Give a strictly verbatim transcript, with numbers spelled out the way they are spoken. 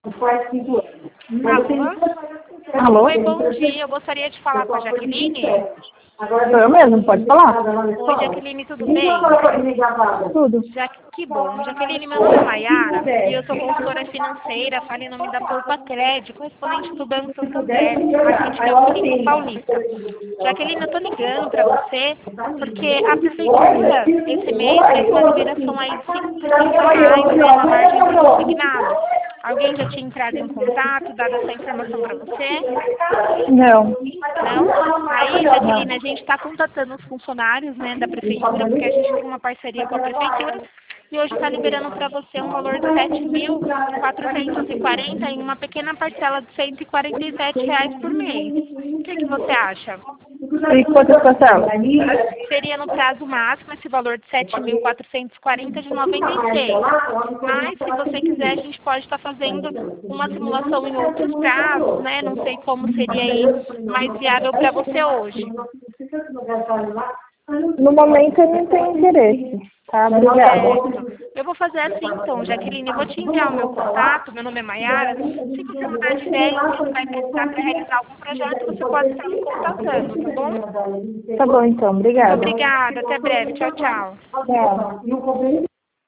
Alô? Oi, bom dia. Eu gostaria de falar com a Jaqueline. Sou eu mesmo, pode falar? Oi, Jaqueline, tudo bem? Tudo. Ja... Que bom. Jaqueline, meu nome é Maiara e eu sou consultora financeira, falo em nome da Poupa Crédito, correspondente do Banco Santander, aqui de Campinas Paulista. Jaqueline, eu tô ligando para você porque a Prefeitura, esse mês, fez uma liberação aí de cinco por cento a mais, né, na margem do consignado. Alguém já tinha entrado em contato, dado essa informação para você? Não. Não? Aí, Jaqueline, a gente está contatando os funcionários, né, da Prefeitura, porque a gente tem uma parceria com a Prefeitura, e hoje está liberando para você um valor de sete mil quatrocentos e quarenta em uma pequena parcela de cento e quarenta e sete reais por mês. O que, que você acha? E quantas parcelas? Seria no prazo máximo esse valor de sete mil quatrocentos e quarenta de noventa e seis. Mas, se você quiser, a gente pode estar fazendo uma simulação em outros prazos, né? Não sei como seria aí mais viável para você hoje. No momento eu não tenho interesse, tá? Obrigada. Certo. Eu vou fazer assim então, Jaqueline, eu vou te enviar o meu contato, meu nome é Maiara. Se você mudar de ideia e você vai precisar para realizar algum projeto, você pode estar me contatando, tá bom? Tá bom então, obrigada. Obrigada, até breve, tchau, tchau. Tchau.